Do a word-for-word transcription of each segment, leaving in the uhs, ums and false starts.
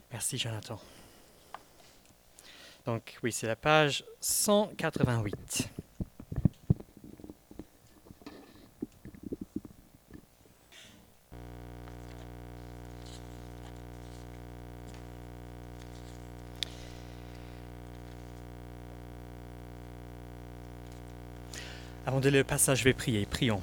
Merci Jonathan. Donc oui, c'est la page cent quatre-vingt-huit. Avant de lire le passage, je vais prier. Prions.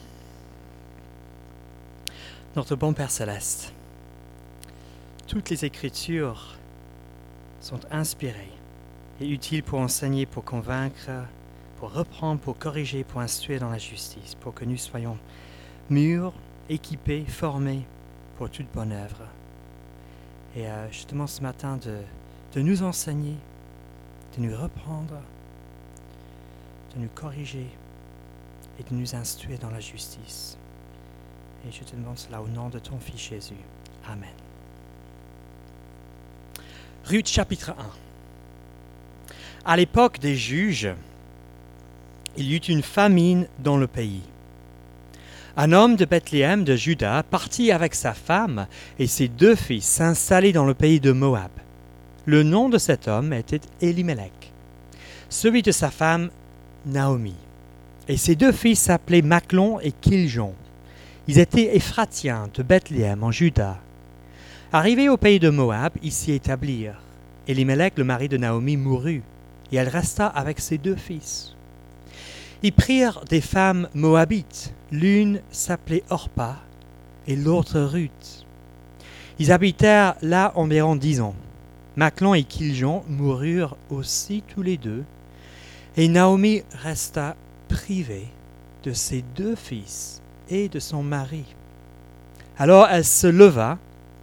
Notre bon Père Céleste, toutes les Écritures sont inspirées et utiles pour enseigner, pour convaincre, pour reprendre, pour corriger, pour instruire dans la justice, pour que nous soyons mûrs, équipés, formés pour toute bonne œuvre. Et euh, je te demande ce matin de, de nous enseigner, de nous reprendre, de nous corriger et de nous instruire dans la justice. Et je te demande cela au nom de ton Fils Jésus. Amen. Ruth chapitre un. À l'époque des juges, il y eut une famine dans le pays. Un homme de Bethléem de Juda partit avec sa femme et ses deux fils s'installer dans le pays de Moab. Le nom de cet homme était Elimelech, celui de sa femme Naomi. Et ses deux fils s'appelaient Machlon et Kiljon. Ils étaient Éphratiens de Bethléem en Juda. Arrivés au pays de Moab, ils s'y établirent. Elimelech, le mari de Naomi, mourut, et elle resta avec ses deux fils. Ils prirent des femmes moabites, l'une s'appelait Orpa et l'autre Ruth. Ils habitèrent là environ dix ans. Machlon et Kiljon moururent aussi tous les deux, et Naomi resta privée de ses deux fils et de son mari. Alors elle se leva,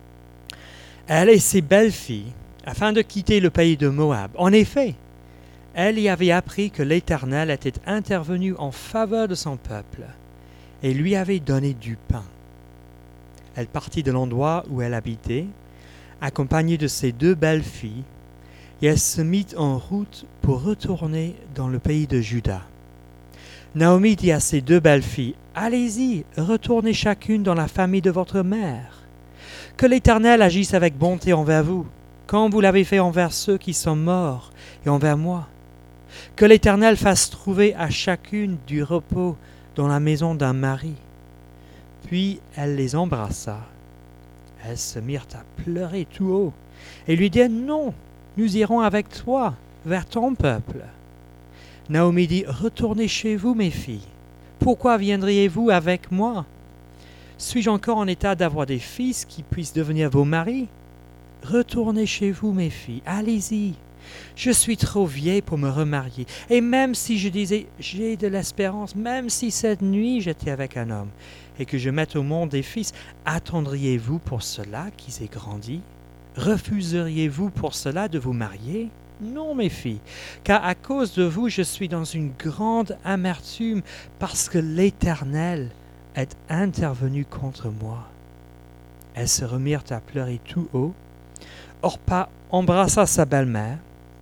elle et ses belles-filles, afin de quitter le pays de Moab. En effet, elle y avait appris que l'Éternel était intervenu en faveur de son peuple et lui avait donné du pain. Elle partit de l'endroit où elle habitait, accompagnée de ses deux belles-filles, et elle se mit en route pour retourner dans le pays de Juda. Naomi dit à ses deux belles-filles, « Allez-y, retournez chacune dans la famille de votre mère. Que l'Éternel agisse avec bonté envers vous, comme vous l'avez fait envers ceux qui sont morts et envers moi. Que l'Éternel fasse trouver à chacune du repos dans la maison d'un mari. » Puis elle les embrassa. Elles se mirent à pleurer tout haut et lui dirent, « Non, nous irons avec toi vers ton peuple. » Naomi dit, « Retournez chez vous, mes filles. Pourquoi viendriez-vous avec moi? Suis-je encore en état d'avoir des fils qui puissent devenir vos maris? Retournez chez vous, mes filles, allez-y. Je suis trop vieille pour me remarier. Et même si je disais, j'ai de l'espérance, même si cette nuit j'étais avec un homme, et que je mette au monde des fils, attendriez-vous pour cela qu'ils aient grandi? Refuseriez-vous pour cela de vous marier? Non, mes filles, car à cause de vous, je suis dans une grande amertume, parce que l'Éternel est intervenu contre moi. » Elles se remirent à pleurer tout haut. Orpa embrassa sa belle-mère,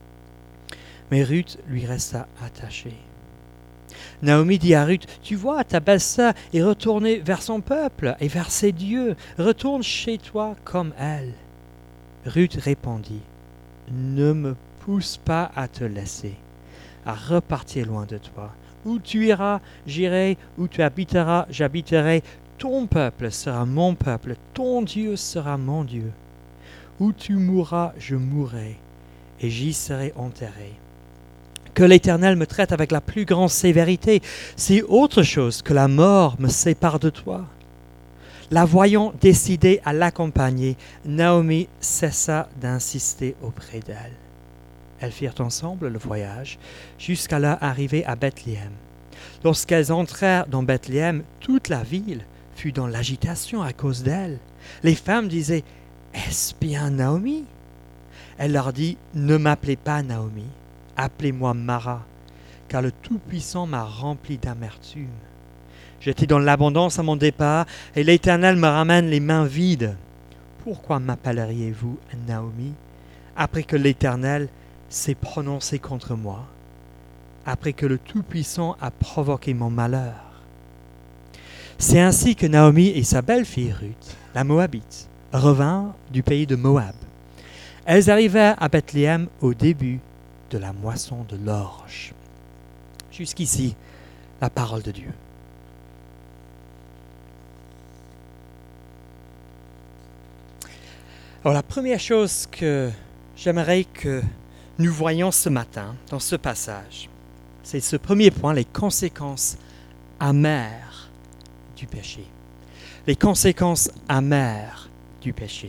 mais Ruth lui resta attachée. Naomi dit à Ruth, « Tu vois, ta belle-sœur est retournée vers son peuple et vers ses dieux. Retourne chez toi comme elle. » Ruth répondit, « Ne me pousse pas à te laisser, à repartir loin de toi. Où tu iras, j'irai, où tu habiteras, j'habiterai. Ton peuple sera mon peuple, ton Dieu sera mon Dieu. Où tu mourras, je mourrai, et j'y serai enterré. Que l'Éternel me traite avec la plus grande sévérité, si autre chose que la mort me sépare de toi. » La voyant décidée à l'accompagner, Naomi cessa d'insister auprès d'elle. Elles firent ensemble le voyage jusqu'à leur arrivée à Bethléem. Lorsqu'elles entrèrent dans Bethléem, toute la ville fut dans l'agitation à cause d'elles. Les femmes disaient, « Est-ce bien Naomi ?» Elle leur dit, « Ne m'appelez pas Naomi, appelez-moi Mara, car le Tout-Puissant m'a rempli d'amertume. J'étais dans l'abondance à mon départ, et l'Éternel me ramène les mains vides. Pourquoi m'appelleriez-vous Naomi, après que l'Éternel s'est prononcé contre moi, après que le Tout-Puissant a provoqué mon malheur? » C'est ainsi que Naomi et sa belle-fille Ruth, la Moabite, revinrent du pays de Moab. Elles arrivèrent à Bethléem au début de la moisson de l'orge. Jusqu'ici, la parole de Dieu. Alors la première chose que j'aimerais que nous voyions ce matin dans ce passage, c'est ce premier point, les conséquences amères du péché. Les conséquences amères du péché.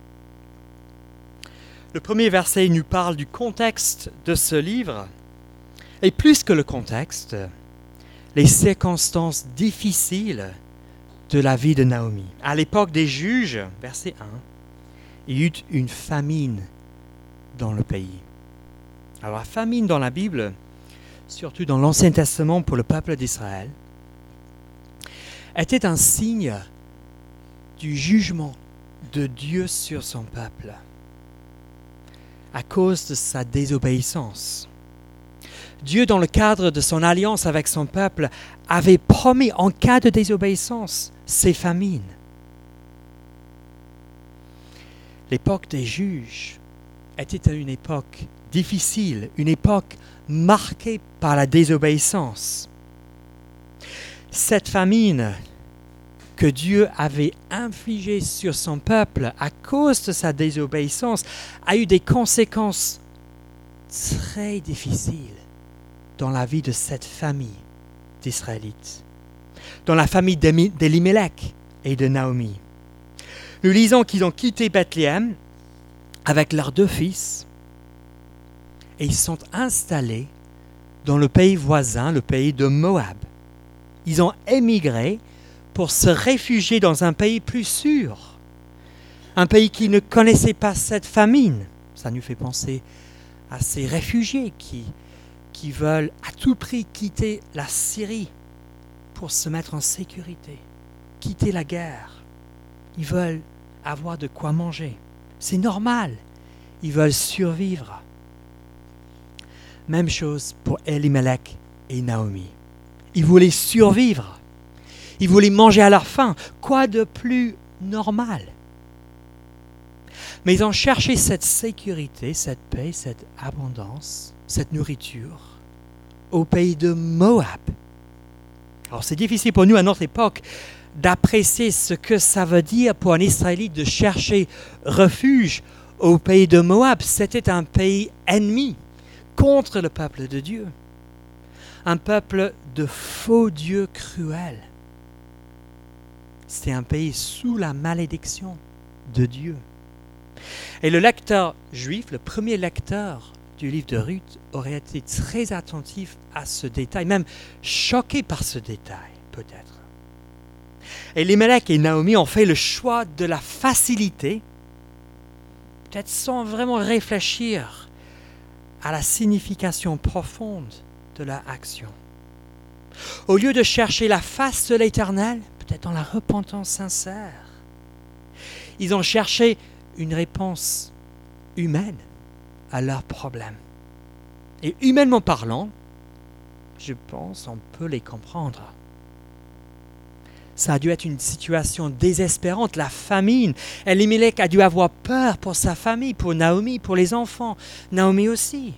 Le premier verset nous parle du contexte de ce livre, et plus que le contexte, les circonstances difficiles de la vie de Naomi. À l'époque des juges, verset un, il y eut une famine dans le pays. Alors la famine dans la Bible, surtout dans l'Ancien Testament pour le peuple d'Israël, était un signe du jugement de Dieu sur son peuple à cause de sa désobéissance. Dieu, dans le cadre de son alliance avec son peuple, avait promis en cas de désobéissance ces famines. L'époque des juges était une époque difficile, une époque marquée par la désobéissance. Cette famine que Dieu avait infligée sur son peuple à cause de sa désobéissance a eu des conséquences très difficiles dans la vie de cette famille d'Israélites, dans la famille d'Elimelech et de Naomi. Nous lisons qu'ils ont quitté Bethléem avec leurs deux fils et ils sont installés dans le pays voisin, le pays de Moab. Ils ont émigré pour se réfugier dans un pays plus sûr, un pays qui ne connaissait pas cette famine. Ça nous fait penser à ces réfugiés qui, qui veulent à tout prix quitter la Syrie pour se mettre en sécurité, quitter la guerre. Ils veulent avoir de quoi manger. C'est normal. Ils veulent survivre. Même chose pour Elimelech et Naomi. Ils voulaient survivre. Ils voulaient manger à leur faim. Quoi de plus normal? Mais ils ont cherché cette sécurité, cette paix, cette abondance, cette nourriture au pays de Moab. Alors c'est difficile pour nous à notre époque d'apprécier ce que ça veut dire pour un Israélite de chercher refuge au pays de Moab. C'était un pays ennemi contre le peuple de Dieu. Un peuple de faux dieux cruels. C'était un pays sous la malédiction de Dieu. Et le lecteur juif, le premier lecteur du livre de Ruth, aurait été très attentif à ce détail, même choqué par ce détail, peut-être. Et Elimelech et Naomi ont fait le choix de la facilité, peut-être sans vraiment réfléchir à la signification profonde de leur action. Au lieu de chercher la face de l'Éternel, peut-être dans la repentance sincère, ils ont cherché une réponse humaine à leurs problèmes. Et humainement parlant, je pense on peut les comprendre. Ça a dû être une situation désespérante, la famine. Elimelech a dû avoir peur pour sa famille, pour Naomi, pour les enfants. Naomi aussi.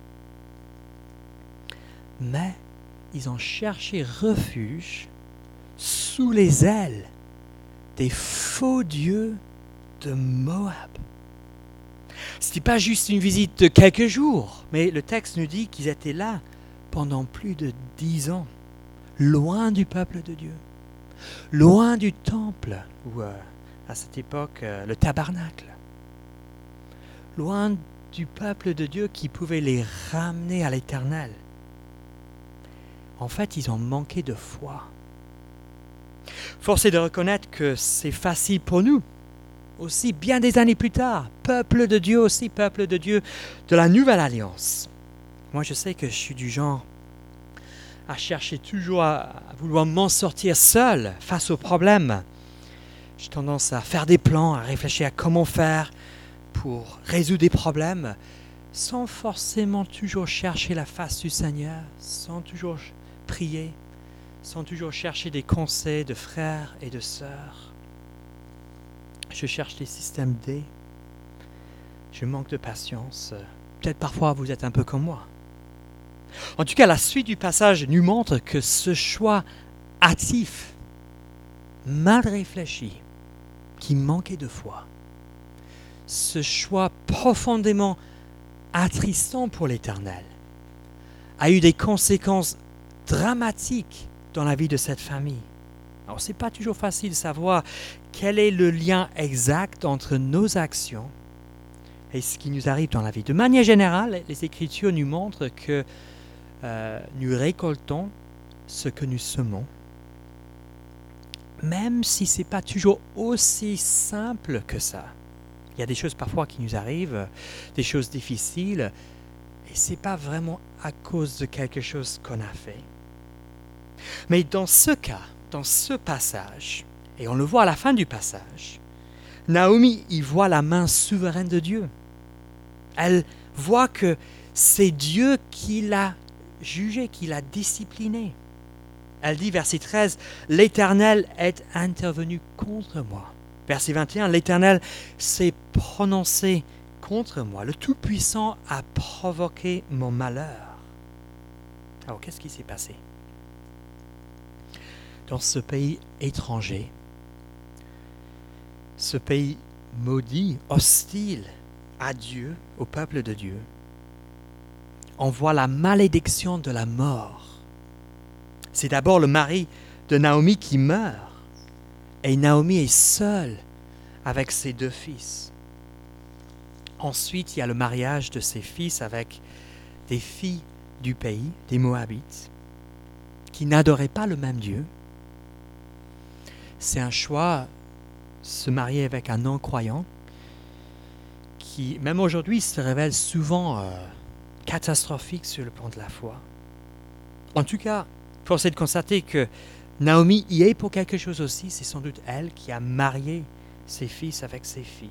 Mais ils ont cherché refuge sous les ailes des faux dieux de Moab. Ce n'était pas juste une visite de quelques jours, mais le texte nous dit qu'ils étaient là pendant plus de dix ans, loin du peuple de Dieu, loin du temple, ou euh, à cette époque, euh, le tabernacle, loin du peuple de Dieu qui pouvait les ramener à l'Éternel. En fait, ils ont manqué de foi. Force est de reconnaître que c'est facile pour nous, aussi bien des années plus tard, peuple de Dieu aussi, peuple de Dieu de la Nouvelle Alliance. Moi, je sais que je suis du genre à chercher toujours à, à vouloir m'en sortir seul face aux problèmes. J'ai tendance à faire des plans, à réfléchir à comment faire pour résoudre des problèmes, sans forcément toujours chercher la face du Seigneur, sans toujours prier, sans toujours chercher des conseils de frères et de sœurs. Je cherche des systèmes D. je manque de patience. Peut-être parfois vous êtes un peu comme moi. En tout cas, la suite du passage nous montre que ce choix hâtif, mal réfléchi, qui manquait de foi, ce choix profondément attristant pour l'Éternel, a eu des conséquences dramatiques dans la vie de cette famille. Alors, ce n'est pas toujours facile de savoir quel est le lien exact entre nos actions et ce qui nous arrive dans la vie. De manière générale, les Écritures nous montrent que euh, nous récoltons ce que nous semons, même si ce n'est pas toujours aussi simple que ça. Il y a des choses parfois qui nous arrivent, des choses difficiles, et ce n'est pas vraiment à cause de quelque chose qu'on a fait. Mais dans ce cas, dans ce passage, et on le voit à la fin du passage, Naomi y voit la main souveraine de Dieu. Elle voit que c'est Dieu qui l'a jugé, qui l'a discipliné. Elle dit, verset treize, « L'Éternel est intervenu contre moi. » Verset vingt et un, « L'Éternel s'est prononcé contre moi. Le Tout-Puissant a provoqué mon malheur. » Alors, qu'est-ce qui s'est passé? Dans ce pays étranger, ce pays maudit, hostile à Dieu, au peuple de Dieu, on voit la malédiction de la mort. C'est d'abord le mari de Naomi qui meurt, et Naomi est seule avec ses deux fils. Ensuite, il y a le mariage de ses fils avec des filles du pays, des Moabites, qui n'adoraient pas le même Dieu. C'est un choix, se marier avec un non-croyant, qui, même aujourd'hui, se révèle souvent euh, catastrophique sur le plan de la foi. En tout cas, force est de constater que Naomi y est pour quelque chose aussi. C'est sans doute elle qui a marié ses fils avec ses filles.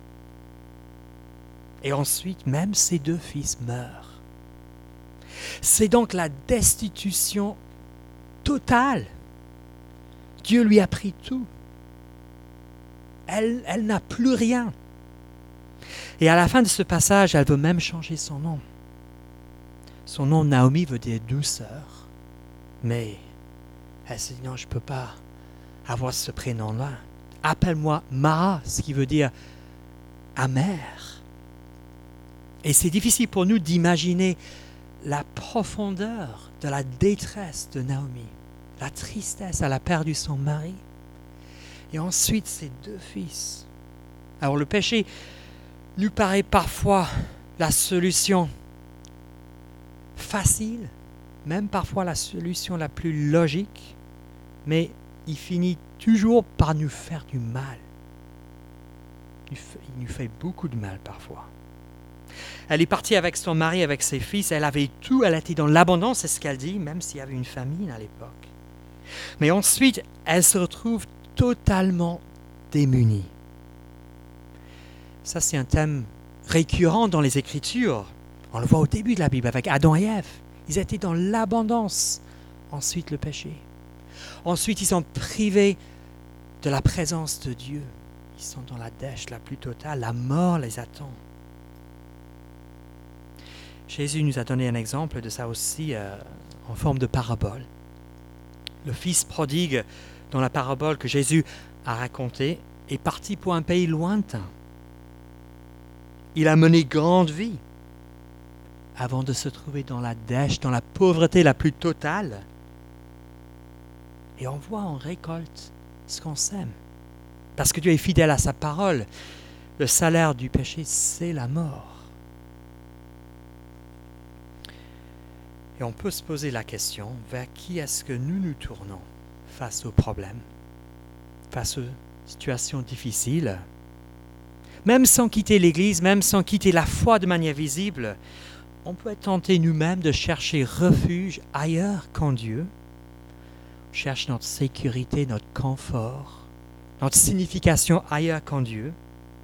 Et ensuite, même ses deux fils meurent. C'est donc la destitution totale. Dieu lui a pris tout. Elle, elle n'a plus rien. Et à la fin de ce passage, elle veut même changer son nom. Son nom, Naomi, veut dire douceur. Mais elle se dit, non, je ne peux pas avoir ce prénom-là. Appelle-moi Mara, ce qui veut dire amère. Et c'est difficile pour nous d'imaginer la profondeur de la détresse de Naomi. La tristesse, elle a perdu son mari. Et ensuite, ses deux fils. Alors le péché nous paraît parfois la solution facile, même parfois la solution la plus logique, mais il finit toujours par nous faire du mal. Il nous fait beaucoup de mal parfois. Elle est partie avec son mari, avec ses fils, elle avait tout, elle était dans l'abondance, c'est ce qu'elle dit, même s'il y avait une famine à l'époque. Mais ensuite, elle se retrouve totalement démunie. Ça, c'est un thème récurrent dans les Écritures. On le voit au début de la Bible avec Adam et Ève. Ils étaient dans l'abondance. Ensuite, le péché. Ensuite, ils sont privés de la présence de Dieu. Ils sont dans la dèche la plus totale. La mort les attend. Jésus nous a donné un exemple de ça aussi euh, en forme de parabole. Le fils prodigue, dans la parabole que Jésus a racontée, est parti pour un pays lointain. Il a mené grande vie avant de se trouver dans la dèche, dans la pauvreté la plus totale. Et on voit, on récolte ce qu'on sème. Parce que Dieu est fidèle à sa parole. Le salaire du péché, c'est la mort. Et on peut se poser la question, vers qui est-ce que nous nous tournons face aux problèmes, face aux situations difficiles? Même sans quitter l'Église, même sans quitter la foi de manière visible, on peut être tenté nous-mêmes de chercher refuge ailleurs qu'en Dieu. On cherche notre sécurité, notre confort, notre signification ailleurs qu'en Dieu.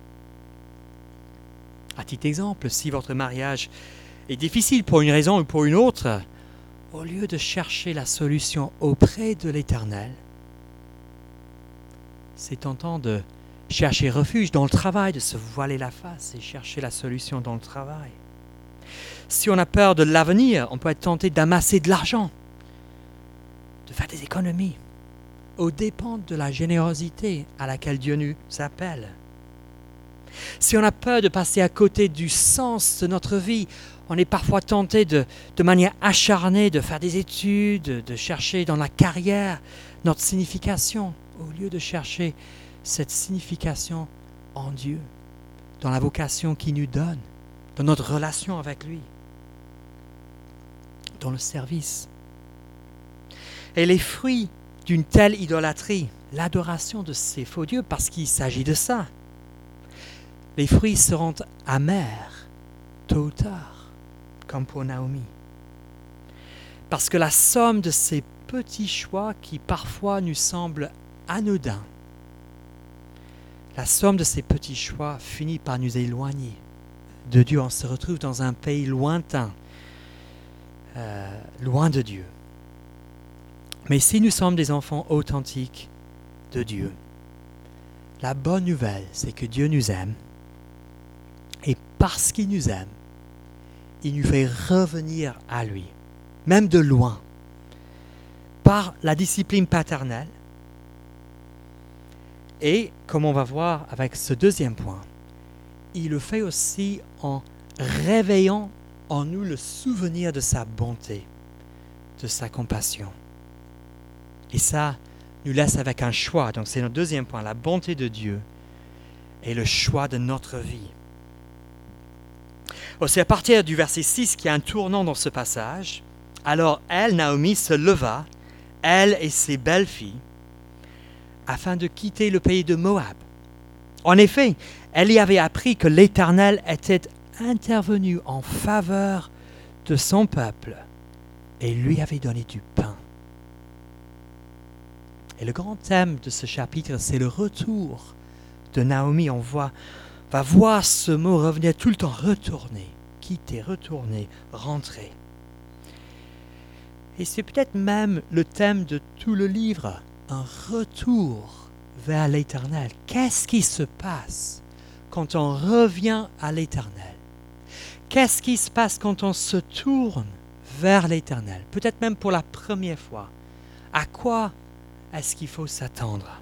À titre d'exemple, si votre mariage est difficile pour une raison ou pour une autre, au lieu de chercher la solution auprès de l'Éternel, c'est tentant de chercher refuge dans le travail, de se voiler la face et chercher la solution dans le travail. Si on a peur de l'avenir, on peut être tenté d'amasser de l'argent, de faire des économies, aux dépens de la générosité à laquelle Dieu nous appelle. Si on a peur de passer à côté du sens de notre vie, on est parfois tenté de, de manière acharnée de faire des études, de chercher dans la carrière notre signification, au lieu de chercher cette signification en Dieu, dans la vocation qu'il nous donne, dans notre relation avec lui, dans le service. Et les fruits d'une telle idolâtrie, l'adoration de ces faux dieux, parce qu'il s'agit de ça, les fruits seront amers, tôt ou tard, comme pour Naomi. Parce que la somme de ces petits choix qui parfois nous semblent anodins, la somme de ces petits choix finit par nous éloigner de Dieu. On se retrouve dans un pays lointain, euh, loin de Dieu. Mais si nous sommes des enfants authentiques de Dieu, la bonne nouvelle, c'est que Dieu nous aime. Et parce qu'il nous aime, il nous fait revenir à lui, même de loin, par la discipline paternelle. Et, comme on va voir avec ce deuxième point, il le fait aussi en réveillant en nous le souvenir de sa bonté, de sa compassion. Et ça nous laisse avec un choix. Donc c'est notre deuxième point, la bonté de Dieu et le choix de notre vie. Oh, c'est à partir du verset six qu'il y a un tournant dans ce passage. Alors elle, Naomi, se leva, elle et ses belles filles, afin de quitter le pays de Moab. En effet, elle y avait appris que l'Éternel était intervenu en faveur de son peuple et lui avait donné du pain. Et le grand thème de ce chapitre, c'est le retour de Naomi. On voit, va voir ce mot revenir tout le temps, retourner, quitter, retourner, rentrer. Et c'est peut-être même le thème de tout le livre, un retour vers l'Éternel. Qu'est-ce qui se passe quand on revient à l'Éternel? Qu'est-ce qui se passe quand on se tourne vers l'Éternel? Peut-être même pour la première fois. À quoi est-ce qu'il faut s'attendre?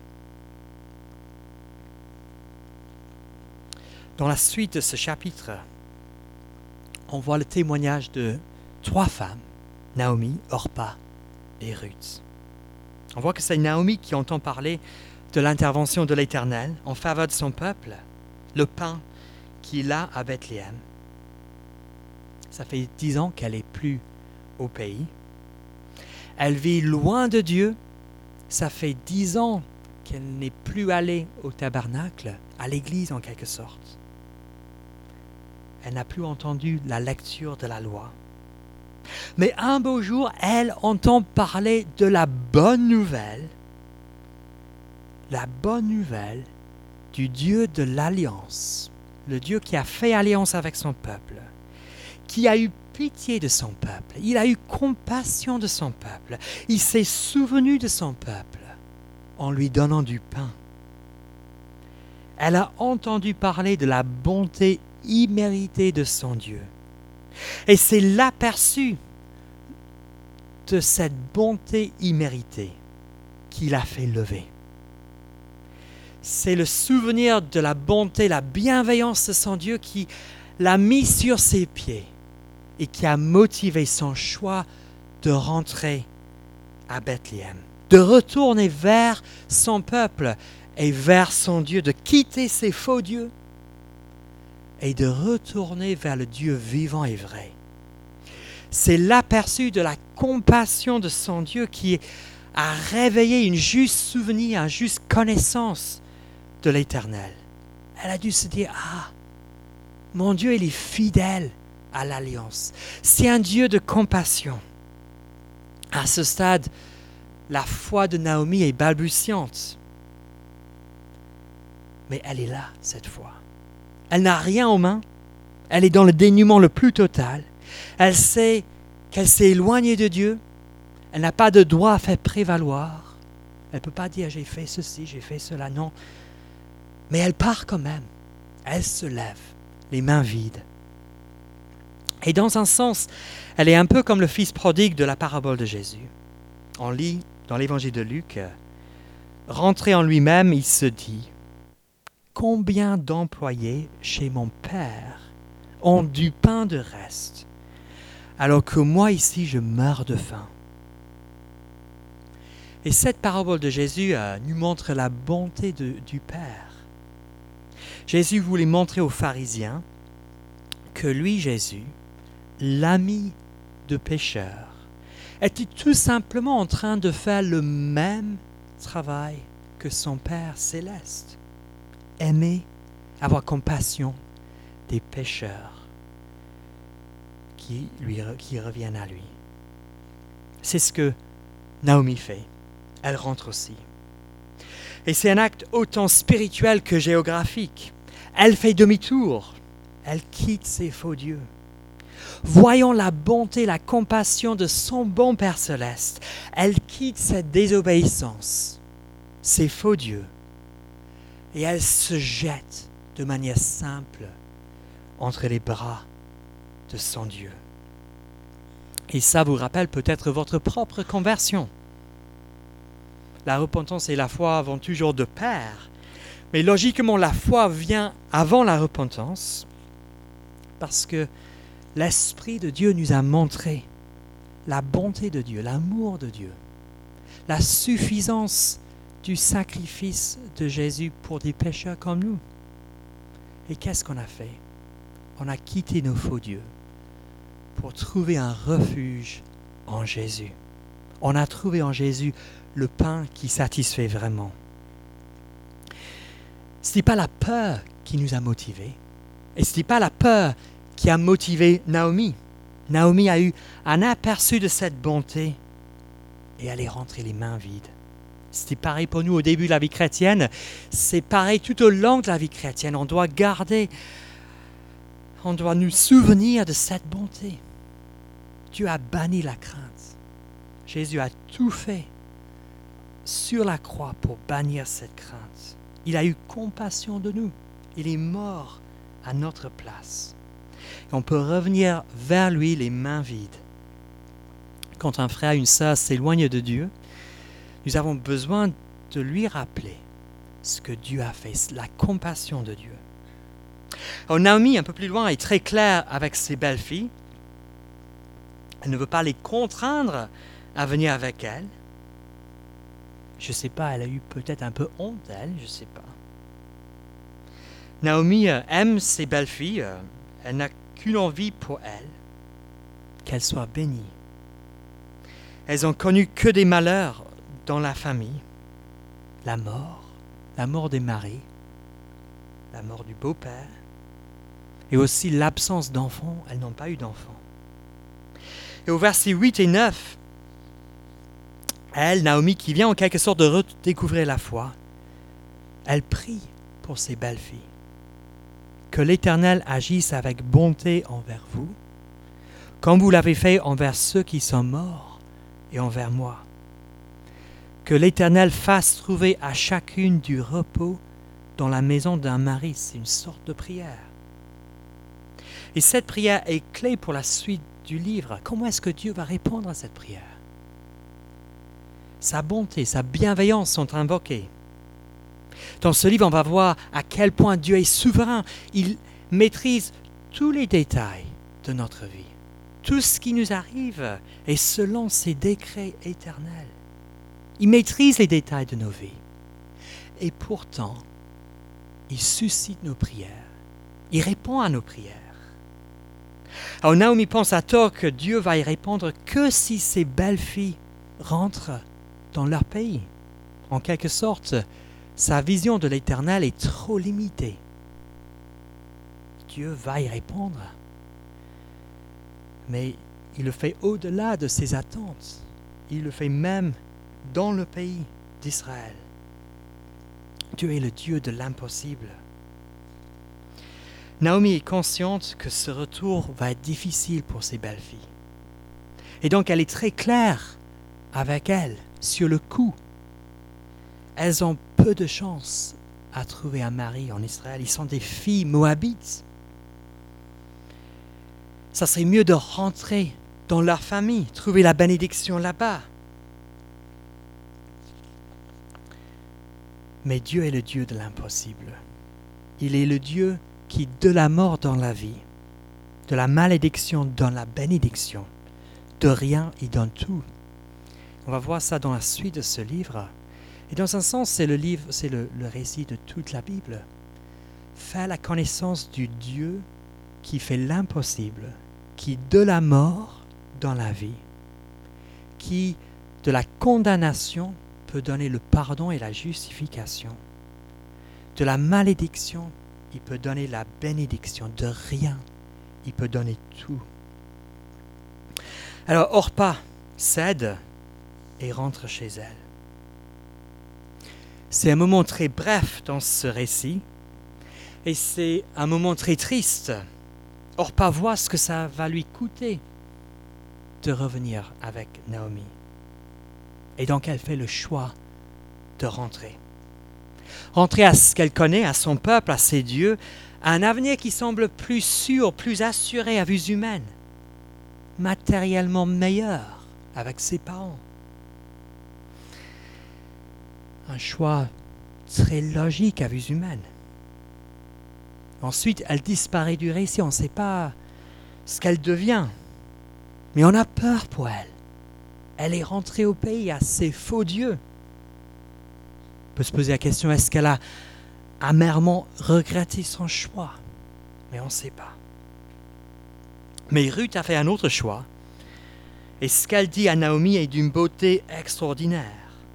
Dans la suite de ce chapitre, on voit le témoignage de trois femmes, Naomi, Orpa et Ruth. On voit que c'est Naomi qui entend parler de l'intervention de l'Éternel en faveur de son peuple, le pain qu'il a à Bethléem. Ça fait dix ans qu'elle n'est plus au pays. Elle vit loin de Dieu. Ça fait dix ans qu'elle n'est plus allée au tabernacle, à l'église en quelque sorte. Elle n'a plus entendu la lecture de la loi. Mais un beau jour, elle entend parler de la bonne nouvelle, la bonne nouvelle du Dieu de l'alliance, le Dieu qui a fait alliance avec son peuple, qui a eu pitié de son peuple, il a eu compassion de son peuple, il s'est souvenu de son peuple en lui donnant du pain. Elle a entendu parler de la bonté imméritée de son Dieu. Et c'est l'aperçu de cette bonté imméritée qui l'a fait lever. C'est le souvenir de la bonté, la bienveillance de son Dieu qui l'a mis sur ses pieds et qui a motivé son choix de rentrer à Bethléem, de retourner vers son peuple et vers son Dieu, de quitter ses faux dieux et de retourner vers le Dieu vivant et vrai. C'est l'aperçu de la compassion de son Dieu qui a réveillé une juste souvenir, une juste connaissance de l'Éternel. Elle a dû se dire, ah, mon Dieu, il est fidèle à l'alliance. C'est un Dieu de compassion. À ce stade, la foi de Naomi est balbutiante. Mais elle est là, cette fois. Elle n'a rien aux mains. Elle est dans le dénuement le plus total. Elle sait qu'elle s'est éloignée de Dieu. Elle n'a pas de droit à faire prévaloir. Elle ne peut pas dire, j'ai fait ceci, j'ai fait cela. Non. Mais elle part quand même. Elle se lève, les mains vides. Et dans un sens, elle est un peu comme le fils prodigue de la parabole de Jésus. On lit dans l'évangile de Luc, rentré en lui-même, il se dit, combien d'employés chez mon père ont du pain de reste, alors que moi ici je meurs de faim. Et cette parabole de Jésus euh, nous montre la bonté de, du Père. Jésus voulait montrer aux pharisiens que lui, Jésus, l'ami de pécheurs, était tout simplement en train de faire le même travail que son Père céleste. Aimer, avoir compassion des pécheurs qui, lui, qui reviennent à lui. C'est ce que Naomi fait. Elle rentre aussi. Et c'est un acte autant spirituel que géographique. Elle fait demi-tour. Elle quitte ses faux dieux. Voyant la bonté, la compassion de son bon Père céleste, elle quitte cette désobéissance, ses faux dieux, et elle se jette de manière simple entre les bras de son Dieu. Et ça vous rappelle peut-être votre propre conversion. La repentance et la foi vont toujours de pair, mais logiquement la foi vient avant la repentance parce que l'Esprit de Dieu nous a montré la bonté de Dieu, l'amour de Dieu, la suffisance du sacrifice de Jésus pour des pécheurs comme nous. Et qu'est-ce qu'on a fait? On a quitté nos faux dieux pour trouver un refuge en Jésus. On a trouvé en Jésus le pain qui satisfait vraiment. Ce n'est pas la peur qui nous a motivés. Et ce n'est pas la peur qui a motivé Naomi. Naomi a eu un aperçu de cette bonté et elle est rentrée les mains vides. C'était pareil pour nous au début de la vie chrétienne. C'est pareil tout au long de la vie chrétienne. On doit garder, on doit nous souvenir de cette bonté. Dieu a banni la crainte. Jésus a tout fait sur la croix pour bannir cette crainte. Il a eu compassion de nous. Il est mort à notre place. Et on peut revenir vers lui les mains vides. Quand un frère ou une sœur s'éloigne de Dieu, nous avons besoin de lui rappeler ce que Dieu a fait, la compassion de Dieu. Alors Naomi, un peu plus loin, est très claire avec ses belles-filles. Elle ne veut pas les contraindre à venir avec elle. Je ne sais pas, elle a eu peut-être un peu honte d'elle, je ne sais pas. Naomi euh, aime ses belles-filles, euh, elle n'a qu'une envie pour elles, qu'elles soient bénies. Elles ont connu que des malheurs dans la famille, la mort, la mort des maris, la mort du beau-père, et aussi l'absence d'enfants, elles n'ont pas eu d'enfants. Et au verset huit et neuf, elle, Naomi, qui vient en quelque sorte de redécouvrir la foi, elle prie pour ses belles-filles. Que l'Éternel agisse avec bonté envers vous, comme vous l'avez fait envers ceux qui sont morts et envers moi. Que l'Éternel fasse trouver à chacune du repos dans la maison d'un mari. C'est une sorte de prière. Et cette prière est clé pour la suite du livre. Comment est-ce que Dieu va répondre à cette prière? Sa bonté, sa bienveillance sont invoquées. Dans ce livre, on va voir à quel point Dieu est souverain. Il maîtrise tous les détails de notre vie. Tout ce qui nous arrive est selon ses décrets éternels. Il maîtrise les détails de nos vies. Et pourtant, il suscite nos prières. Il répond à nos prières. Alors Naomi pense à tort que Dieu va y répondre que si ses belles-filles rentrent dans leur pays. En quelque sorte, sa vision de l'Éternel est trop limitée. Dieu va y répondre. Mais il le fait au-delà de ses attentes. Il le fait même dans le pays d'Israël. Dieu est le Dieu de l'impossible. Naomi est consciente que ce retour va être difficile pour ses belles-filles. Et donc elle est très claire avec elles sur le coup. Elles ont peu de chance à trouver un mari en Israël. Ils sont des filles moabites. Ça serait mieux de rentrer dans leur famille, trouver la bénédiction là-bas. Mais Dieu est le Dieu de l'impossible. Il est le Dieu qui, de la mort dans la vie, de la malédiction dans la bénédiction, de rien, il donne tout. On va voir ça dans la suite de ce livre. Et dans un sens, c'est le livre, c'est le, le récit de toute la Bible. Faire la connaissance du Dieu qui fait l'impossible, qui de la mort dans la vie, qui de la condamnation peut donner le pardon et la justification, de la malédiction, il peut donner la bénédiction, de rien, il peut donner tout. Alors Orpa cède et rentre chez elle. C'est un moment très bref dans ce récit et c'est un moment très triste. Orpa voit ce que ça va lui coûter de revenir avec Naomi. Et donc elle fait le choix de rentrer. Rentrer à ce qu'elle connaît, à son peuple, à ses dieux, à un avenir qui semble plus sûr, plus assuré à vue humaine, matériellement meilleur avec ses parents. Un choix très logique à vue humaine. Ensuite, elle disparaît du récit. On ne sait pas ce qu'elle devient. Mais on a peur pour elle. Elle est rentrée au pays à ses faux dieux. On peut se poser la question, est-ce qu'elle a amèrement regretté son choix? Mais on ne sait pas. Mais Ruth a fait un autre choix. Et ce qu'elle dit à Naomi est d'une beauté extraordinaire.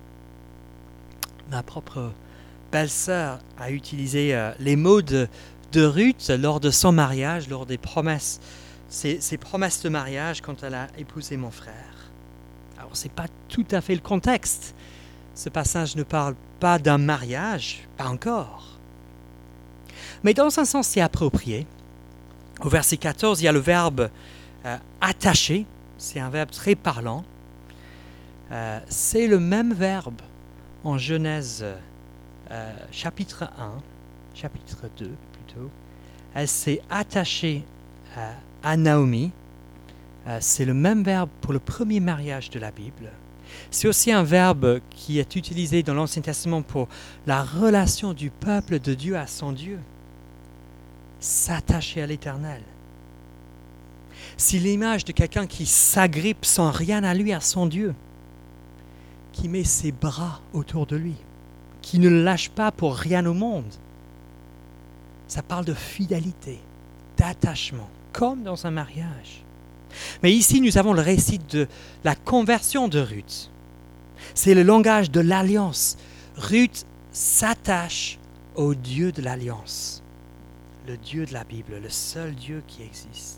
Ma propre belle-sœur a utilisé euh, les mots de, de Ruth lors de son mariage, lors des promesses, ses, ses promesses de mariage quand elle a épousé mon frère. Alors, ce n'est pas tout à fait le contexte. Ce passage ne parle pas d'un mariage, pas encore. Mais dans un sens, c'est approprié. Au verset quatorze, il y a le verbe euh, « attacher ». C'est un verbe très parlant. Euh, c'est le même verbe en Genèse euh, chapitre un, chapitre deux plutôt. Elle s'est attachée euh, à Naomi. Euh, c'est le même verbe pour le premier mariage de la Bible. C'est aussi un verbe qui est utilisé dans l'Ancien Testament pour la relation du peuple de Dieu à son Dieu. S'attacher à l'Éternel. C'est l'image de quelqu'un qui s'agrippe sans rien à lui à son Dieu, qui met ses bras autour de lui, qui ne le lâche pas pour rien au monde. Ça parle de fidélité, d'attachement, comme dans un mariage. Mais ici, nous avons le récit de la conversion de Ruth. C'est le langage de l'alliance. Ruth s'attache au Dieu de l'alliance, le Dieu de la Bible, le seul Dieu qui existe.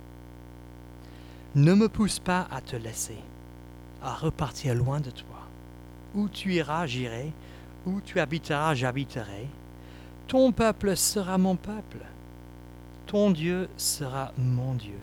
Ne me pousse pas à te laisser, à repartir loin de toi. Où tu iras, j'irai. Où tu habiteras, j'habiterai. Ton peuple sera mon peuple. Ton Dieu sera mon Dieu.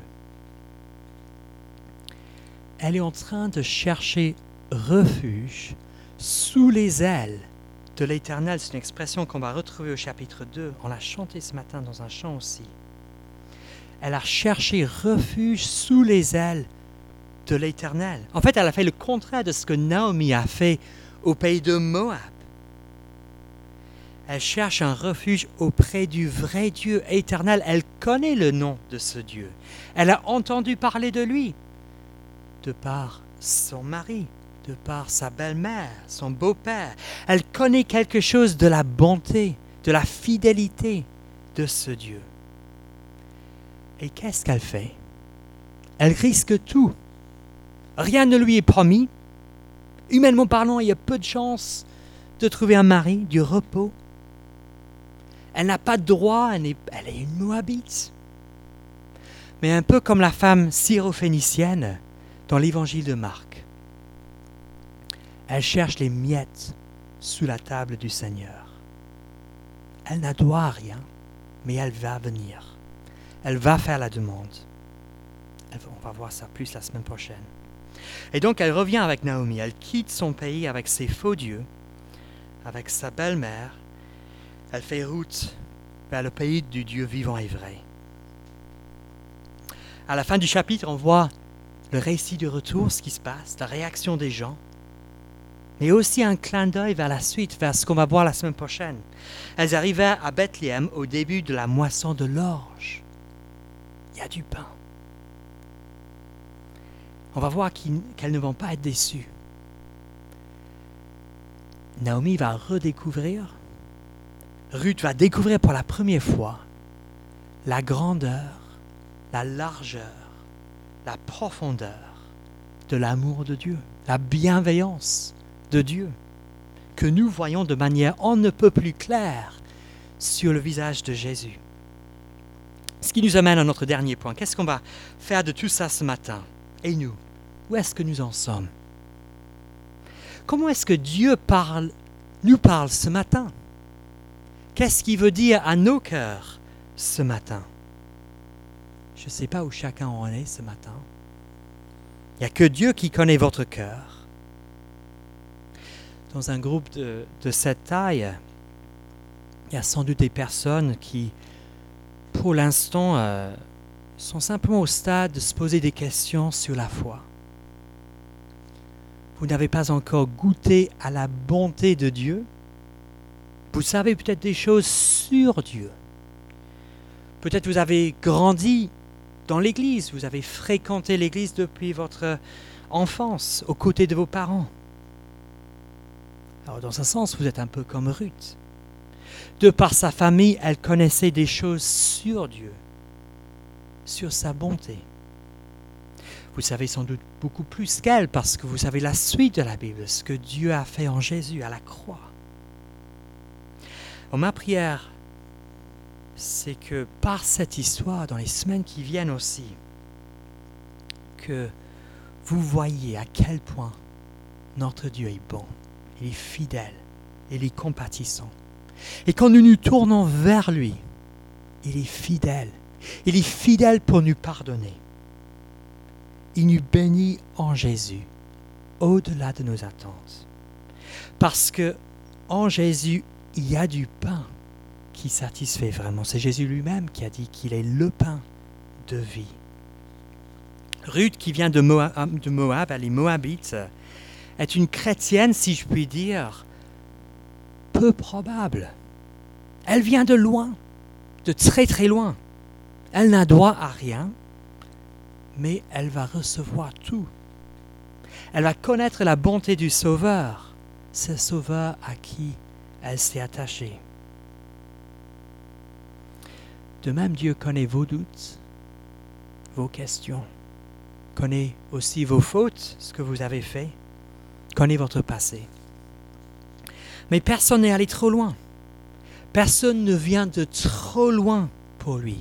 Elle est en train de chercher refuge sous les ailes de l'Éternel. C'est une expression qu'on va retrouver au chapitre deux. On l'a chanté ce matin dans un chant aussi. Elle a cherché refuge sous les ailes de l'Éternel. En fait, elle a fait le contraire de ce que Naomi a fait au pays de Moab. Elle cherche un refuge auprès du vrai Dieu éternel. Elle connaît le nom de ce Dieu. Elle a entendu parler de lui, de par son mari, de par sa belle-mère, son beau-père. Elle connaît quelque chose de la bonté, de la fidélité de ce Dieu. Et qu'est-ce qu'elle fait? Elle risque tout. Rien ne lui est promis. Humainement parlant, il y a peu de chances de trouver un mari, du repos. Elle n'a pas de droit, elle est, elle est une Moabite. Mais un peu comme la femme syrophénicienne dans l'évangile de Marc. Elle cherche les miettes sous la table du Seigneur. Elle n'a droit à rien, mais elle va venir. Elle va faire la demande. On va voir ça plus la semaine prochaine. Et donc elle revient avec Naomi. Elle quitte son pays avec ses faux dieux, avec sa belle-mère. Elle fait route vers le pays du Dieu vivant et vrai. À la fin du chapitre, on voit le récit du retour, ce qui se passe, la réaction des gens, mais aussi un clin d'œil vers la suite, vers ce qu'on va voir la semaine prochaine. Elles arrivèrent à Bethléem au début de la moisson de l'orge. Il y a du pain. On va voir qu'elles ne vont pas être déçues. Naomi va redécouvrir, Ruth va découvrir pour la première fois la grandeur, la largeur, la profondeur de l'amour de Dieu, la bienveillance de Dieu, que nous voyons de manière on ne peut plus claire sur le visage de Jésus. Ce qui nous amène à notre dernier point. Qu'est-ce qu'on va faire de tout ça ce matin? Et nous, où est-ce que nous en sommes? Comment est-ce que Dieu parle, nous parle ce matin? Qu'est-ce qu'il veut dire à nos cœurs ce matin? Je ne sais pas où chacun en est ce matin. Il n'y a que Dieu qui connaît votre cœur. Dans un groupe de, de cette taille, il y a sans doute des personnes qui, pour l'instant, euh, sont simplement au stade de se poser des questions sur la foi. Vous n'avez pas encore goûté à la bonté de Dieu. Vous savez peut-être des choses sur Dieu. Peut-être vous avez grandi dans l'Église, vous avez fréquenté l'Église depuis votre enfance, aux côtés de vos parents. Alors dans un sens, vous êtes un peu comme Ruth. De par sa famille, elle connaissait des choses sur Dieu, sur sa bonté. Vous savez sans doute beaucoup plus qu'elle parce que vous savez la suite de la Bible, ce que Dieu a fait en Jésus à la croix. Alors, ma prière, c'est que par cette histoire, dans les semaines qui viennent aussi, que vous voyez à quel point notre Dieu est bon, il est fidèle, il est compatissant. Et quand nous nous tournons vers lui, il est fidèle. Il est fidèle pour nous pardonner. Il nous bénit en Jésus, au-delà de nos attentes. Parce que en Jésus, il y a du pain qui satisfait vraiment. C'est Jésus lui-même qui a dit qu'il est le pain de vie. Ruth, qui vient de Moab, de Moab, elle est moabite, est une chrétienne, si je puis dire, peu probable. Elle vient de loin, de très très loin. Elle n'a droit à rien, mais elle va recevoir tout. Elle va connaître la bonté du Sauveur, ce Sauveur à qui elle s'est attachée. De même, Dieu connaît vos doutes, vos questions, connaît aussi vos fautes, ce que vous avez fait, connaît votre passé. Mais personne n'est allé trop loin. Personne ne vient de trop loin pour lui.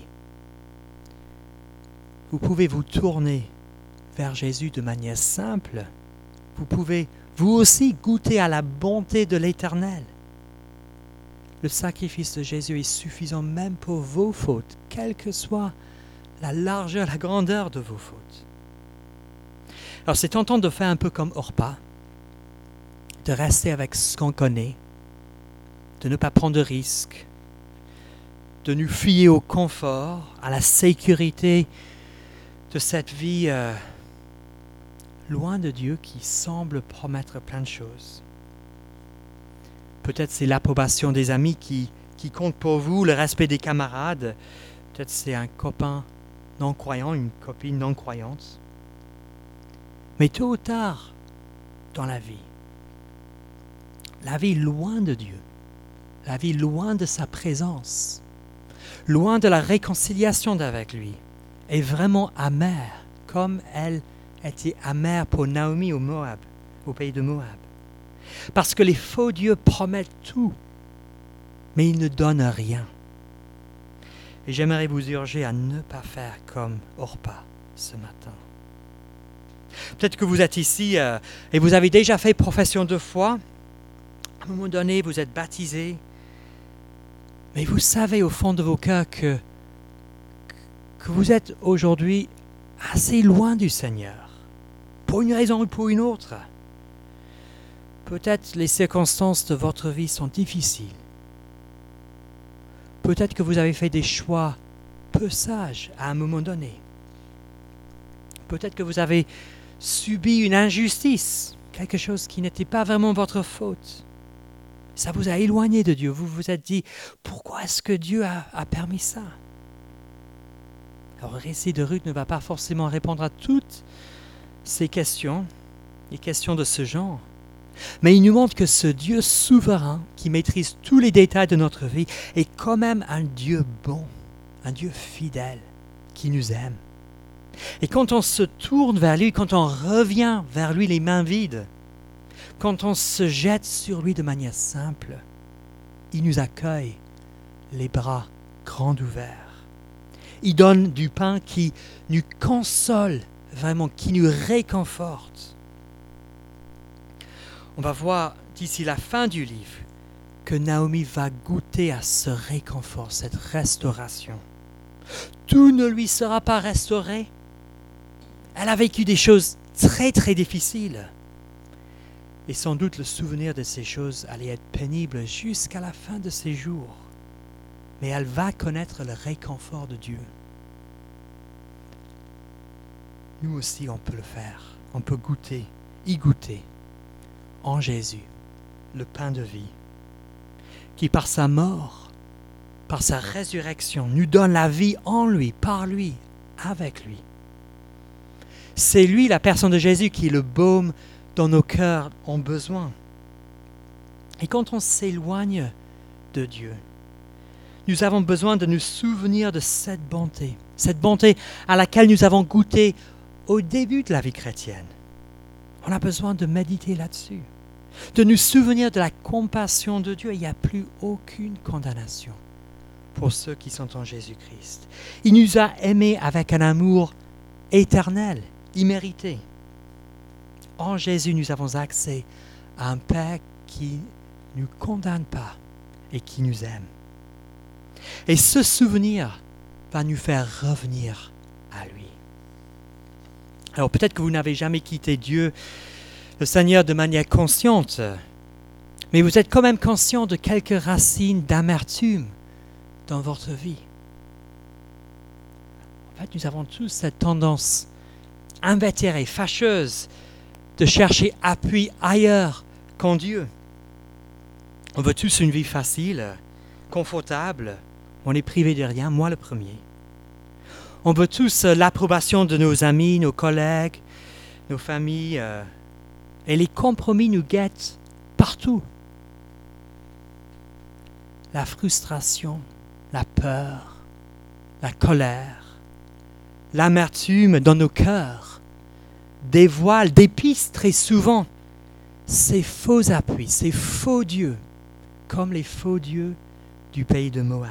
Vous pouvez vous tourner vers Jésus de manière simple. Vous pouvez vous aussi goûter à la bonté de l'Éternel. Le sacrifice de Jésus est suffisant même pour vos fautes, quelle que soit la largeur, la grandeur de vos fautes. Alors c'est tentant de faire un peu comme Orpa, de rester avec ce qu'on connaît, de ne pas prendre de risques, de nous fier au confort, à la sécurité de cette vie euh, loin de Dieu qui semble promettre plein de choses. Peut-être c'est l'approbation des amis qui, qui compte pour vous, le respect des camarades. Peut-être c'est un copain non-croyant, une copine non-croyante. Mais tôt ou tard, dans la vie, la vie loin de Dieu, la vie loin de sa présence, loin de la réconciliation avec lui, est vraiment amère, comme elle était amère pour Naomi au Moab, au pays de Moab. Parce que les faux dieux promettent tout, mais ils ne donnent rien. Et j'aimerais vous urger à ne pas faire comme Orpa ce matin. Peut-être que vous êtes ici euh, et vous avez déjà fait profession de foi. À un moment donné, vous êtes baptisé. Mais vous savez au fond de vos cœurs que, que vous êtes aujourd'hui assez loin du Seigneur. Pour une raison ou pour une autre. Peut-être les circonstances de votre vie sont difficiles. Peut-être que vous avez fait des choix peu sages à un moment donné. Peut-être que vous avez subi une injustice, quelque chose qui n'était pas vraiment votre faute. Ça vous a éloigné de Dieu. Vous vous êtes dit, pourquoi est-ce que Dieu a, a permis ça? Alors, le récit de Ruth ne va pas forcément répondre à toutes ces questions, les questions de ce genre. Mais il nous montre que ce Dieu souverain, qui maîtrise tous les détails de notre vie, est quand même un Dieu bon, un Dieu fidèle, qui nous aime. Et quand on se tourne vers lui, quand on revient vers lui les mains vides, quand on se jette sur lui de manière simple, il nous accueille les bras grands ouverts. Il donne du pain qui nous console, vraiment, qui nous réconforte. On va voir d'ici la fin du livre que Naomi va goûter à ce réconfort, cette restauration. Tout ne lui sera pas restauré. Elle a vécu des choses très très difficiles. Et sans doute le souvenir de ces choses allait être pénible jusqu'à la fin de ses jours. Mais elle va connaître le réconfort de Dieu. Nous aussi, on peut le faire. On peut goûter, y goûter, en Jésus, le pain de vie, qui par sa mort, par sa résurrection, nous donne la vie en lui, par lui, avec lui. C'est lui, la personne de Jésus, qui est le baume dont nos cœurs ont besoin. Et quand on s'éloigne de Dieu, nous avons besoin de nous souvenir de cette bonté, cette bonté à laquelle nous avons goûté au début de la vie chrétienne. On a besoin de méditer là-dessus, de nous souvenir de la compassion de Dieu. Il n'y a plus aucune condamnation pour ceux qui sont en Jésus-Christ. Il nous a aimés avec un amour éternel, immérité. En Jésus, nous avons accès à un Père qui ne nous condamne pas et qui nous aime. Et ce souvenir va nous faire revenir à lui. Alors peut-être que vous n'avez jamais quitté Dieu, le Seigneur, de manière consciente, mais vous êtes quand même conscient de quelques racines d'amertume dans votre vie. En fait, nous avons tous cette tendance invétérée, fâcheuse, de chercher appui ailleurs qu'en Dieu. On veut tous une vie facile, confortable, on est privé de rien, moi le premier. On veut tous l'approbation de nos amis, nos collègues, nos familles, euh, et les compromis nous guettent partout. La frustration, la peur, la colère, l'amertume dans nos cœurs dévoilent, dépistent très souvent ces faux appuis, ces faux dieux, comme les faux dieux du pays de Moab.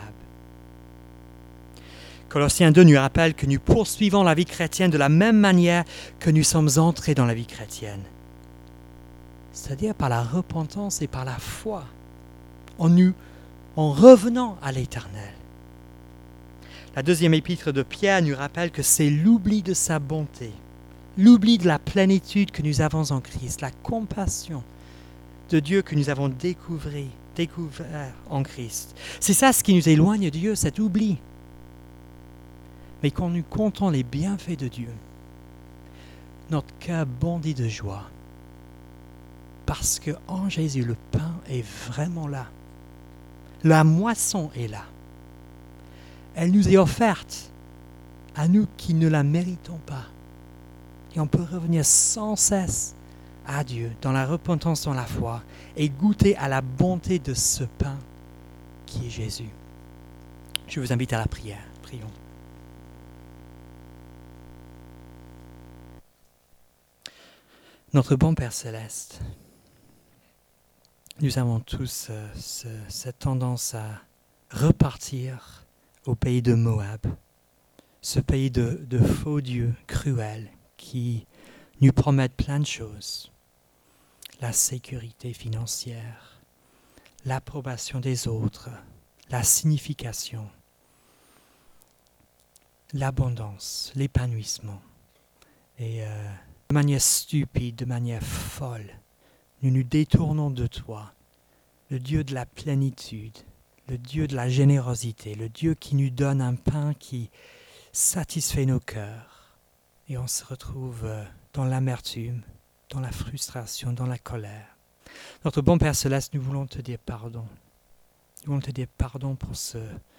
Colossiens deux nous rappelle que nous poursuivons la vie chrétienne de la même manière que nous sommes entrés dans la vie chrétienne. C'est-à-dire par la repentance et par la foi, en, nous, en revenant à l'Éternel. La deuxième épître de Pierre nous rappelle que c'est l'oubli de sa bonté, l'oubli de la plénitude que nous avons en Christ, la compassion de Dieu que nous avons découvert, découvert en Christ. C'est ça ce qui nous éloigne de Dieu, cet oubli. Mais quand nous comptons les bienfaits de Dieu, notre cœur bondit de joie. Parce qu'en Jésus, le pain est vraiment là. La moisson est là. Elle nous est offerte à nous qui ne la méritons pas. Et on peut revenir sans cesse à Dieu dans la repentance, dans la foi, et goûter à la bonté de ce pain qui est Jésus. Je vous invite à la prière. Prions. Notre bon Père Céleste, nous avons tous euh, ce, cette tendance à repartir au pays de Moab, ce pays de, de faux dieux cruels qui nous promettent plein de choses. La sécurité financière, l'approbation des autres, la signification, l'abondance, l'épanouissement. Et euh, de manière stupide, de manière folle, nous nous détournons de toi, le Dieu de la plénitude, le Dieu de la générosité, le Dieu qui nous donne un pain qui satisfait nos cœurs. Et on se retrouve dans l'amertume, dans la frustration, dans la colère. Notre bon Père Céleste, nous voulons te dire pardon. Nous voulons te dire pardon pour ce,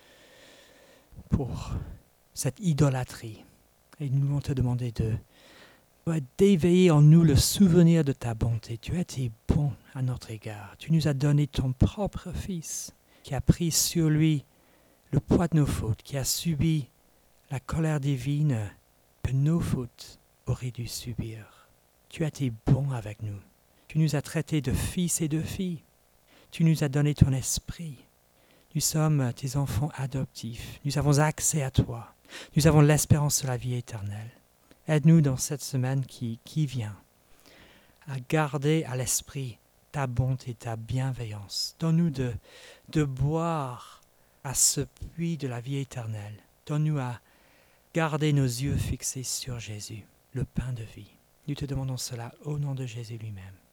pour cette idolâtrie. Et nous voulons te demander de d'éveiller en nous le souvenir de ta bonté. Tu as été bon à notre égard. Tu nous as donné ton propre Fils, qui a pris sur lui le poids de nos fautes, qui a subi la colère divine que nos fautes auraient dû subir. Tu as été bon avec nous. Tu nous as traités de fils et de filles. Tu nous as donné ton esprit. Nous sommes tes enfants adoptifs. Nous avons accès à toi. Nous avons l'espérance de la vie éternelle. Aide-nous dans cette semaine qui, qui vient à garder à l'esprit ta bonté, ta bienveillance. Donne-nous de, de boire à ce puits de la vie éternelle. Donne-nous à garder nos yeux fixés sur Jésus, le pain de vie. Nous te demandons cela au nom de Jésus lui-même.